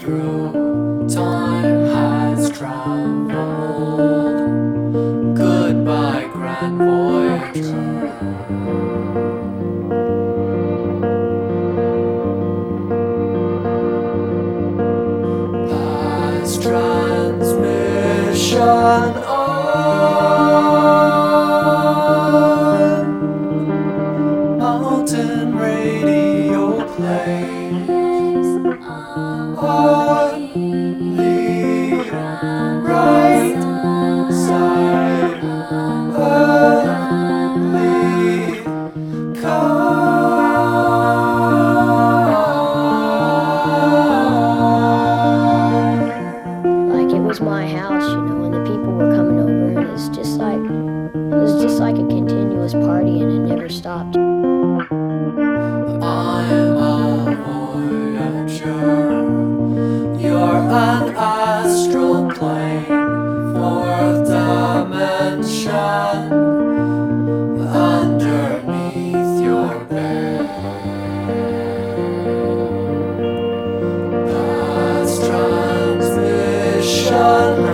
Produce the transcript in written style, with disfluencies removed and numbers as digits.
through time has traveled. Goodbye, Grand Voyager. Past transmission on. Mountain radio plays on the right side of the car. Like it was my house, and the people were coming over, and it was just like a continuous party, and it never stopped. I'm a voyager. You're an astral plane, fourth dimension, underneath your bed. Past transmission